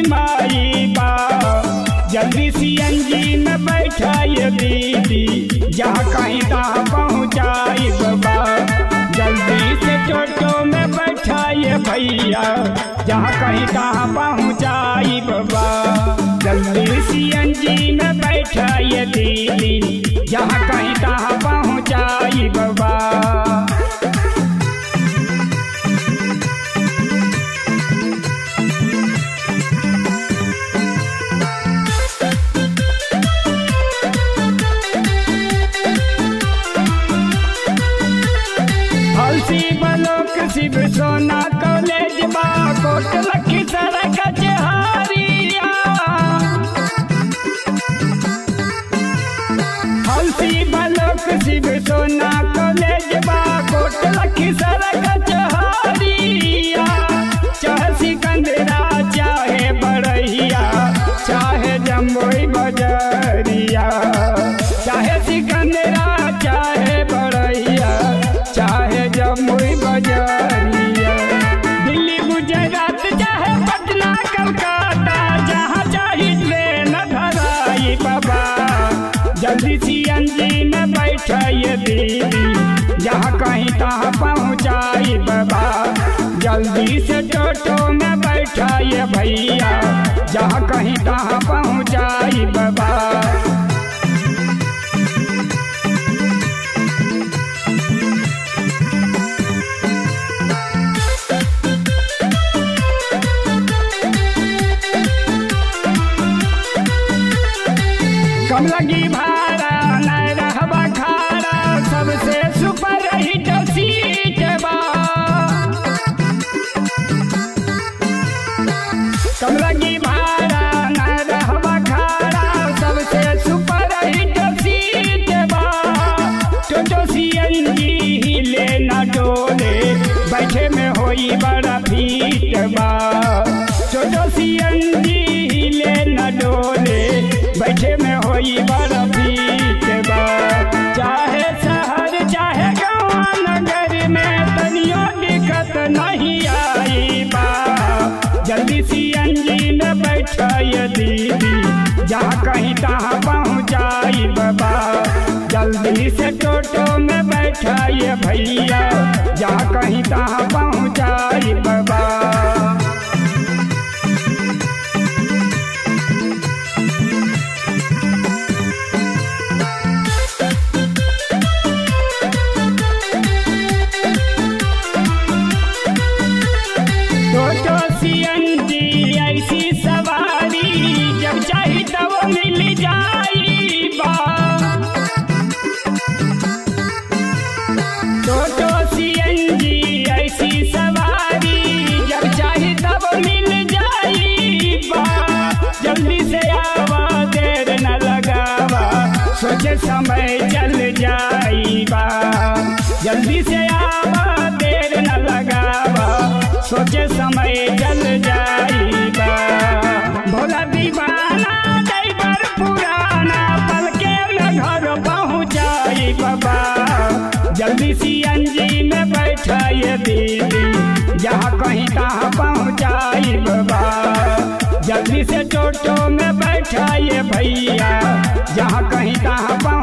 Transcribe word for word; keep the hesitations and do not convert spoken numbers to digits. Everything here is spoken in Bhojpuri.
माई बा। जल्दी सीएनजी में बैठाइए दीदी, जहाँ कहीं तहाँ पहुँचाई बाबा। जल्दी से टोटो में बैठाइए भैया, जहाँ कहीं तहाँ पहुँचाई बाबा। जल्दी सीएनजी में बैठाइए दीदी, जहाँ कहीं तहाँ पहुँचाई बाबा। शिव सोना कॉलेज बा कोट लखी सड़क कचहरिया। हल्सी बलोक शिव सोना कॉलेज बा कोट लखी सड़क कचहरिया। चाहे सिकंदरा चाहे बड़हिया, चाहे जमुई बजरिया। चाहे सिकंदरा चाहे बड़हिया, चाहे जमुई बजरिया। दिल्ली गुजरात चाहे पटना कलकत्ता, जहाँ चाहे ट्रेन धराई बाबा। जल्दी सीएनजी में बैठाइए दीदी, जहाँ कहीं तहाँ पहुँचाई बाबा। जल्दी से टोटो में बैठाइए भैया, जहाँ कहीं तहाँ पहुँचाई बाबा। कम लगी भाड़ा नहीं रहबा खाड़ा, सबसे सुपर हिट सीट बा। कम लगी भाड़ा नहीं रहबा खाड़ा, सबसे सुपर हिट सीट बा। टोटो सीएनजी ही लेना डोले, बैठे में होई बड़ा फीट बा। टोटो सीएनजी ही लेना डोले, बैठे में होई बड़ा फीट बा। चाहे शहर चाहे गाँव नगर में तनियो दिक्कत नहीं आई बा। जल्दी सीएनजी में बैठाइए दीदी, जहाँ कहीं तहाँ पहुँचाई बाबा। जल्दी से टोटो में बैठाइए भैया, जहाँ कहीं तहाँ पहुँचाई बाबा। सीएनजी ऐसी सवारी जब चाही तब मिल जाई बा। टोटो सीएनजी ऐसी सवारी जब चाही तब मिल जाई बा। जल्दी से आवा देर न लगावा, सोचे समय चल जाई बा। जल्दी से आवा देर न लगावा, सोचे समय चल जाइबा। भोला दीवाना ड्राइवर पुराना, पल के में घर पहुँचाई बाबा। जल्दी सीएनजी में बैठाइए दीदी, जहाँ कहीं तहाँ पहुँचाई बाबा। जल्दी से टोटो में बैठाइए भैया, जहाँ कहीं तहाँ